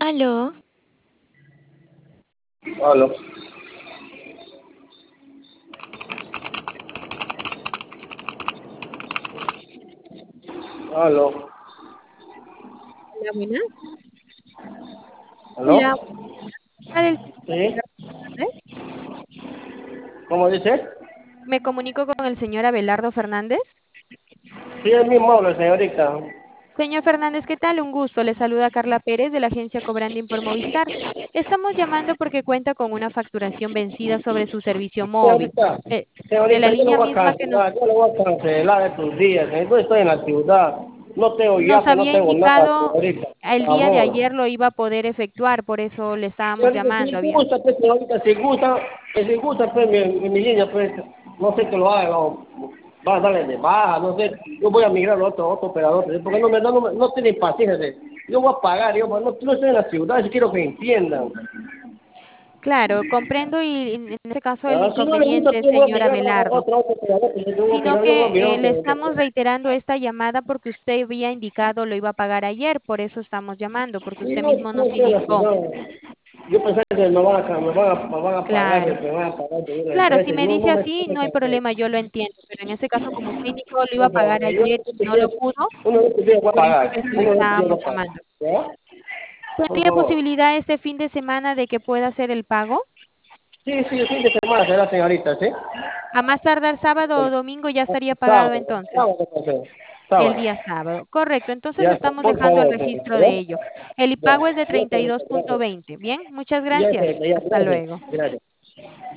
Aló, Aló, aló, Hola, buenas. aló. Hola, ¿está el ¿Sí? señor Fernández? ¿Cómo dice? Me comunico con el señor Abelardo Fernández. Sí, el mismo habla, señorita. Señor Fernández, ¿qué tal? Un gusto. Le saluda Carla Pérez de la agencia Cobranding por Movistar. Estamos llamando porque cuenta con una facturación vencida sobre su servicio móvil. Señorita, De la señorita, yo lo línea voy a misma que cancelar, yo lo voy a cancelar estos días. Yo estoy en la ciudad. No tengo nos yape, no había tengo nada, indicado señorita. el Por día de favor. ayer lo iba a poder efectuar, por eso le estábamos Señorita, llamando. si gusta, pues, señorita, si gusta, pues, mi línea, pues, no sé que lo haga, va a darle de baja, no sé. Yo voy a migrar a otro operador, porque no tienen paciencia. Yo voy a pagar, no estoy en la ciudad, si quiero que entiendan. Claro, comprendo y en este caso el Si no le gusta, inconveniente, pues voy a señor migrar a Abelardo, otro operador, sino yo voy a que mirar le otro estamos operador. reiterando esta llamada porque usted había indicado lo iba a pagar ayer, por eso estamos llamando, porque Sí, usted no, mismo no nos estoy en la indicó. ciudad. Yo pensé que me van a pagar, Claro, me van a pagar seguro la claro, si empresa, y me no, dice no me así, estoy no hay cansado. problema, yo lo entiendo, pero en este caso, como usted indicó, lo iba a Por pagar favor, yo ayer y no lo pudo, uno de estos días voy a por eso pagar, mismo le uno de estos días voy estábamos a pagar. llamando. ¿Ya? Por ¿Tendría favor. posibilidad este fin de semana de que pueda hacer el pago? Sí, sí, el fin de semana será, señorita, ¿sí? A más tardar sábado o domingo ya estaría pagado Sábado, entonces. sábado, entonces. El Sábado. día sábado. Correcto, entonces Ya está, estamos por dejando el favor, señorita, registro ¿ya? de ello. El Ya, pago es de ya, treinta y dos señorita, punto gracias. veinte. Bien, muchas Ya, gracias. señorita, ya, Hasta gracias, luego. gracias.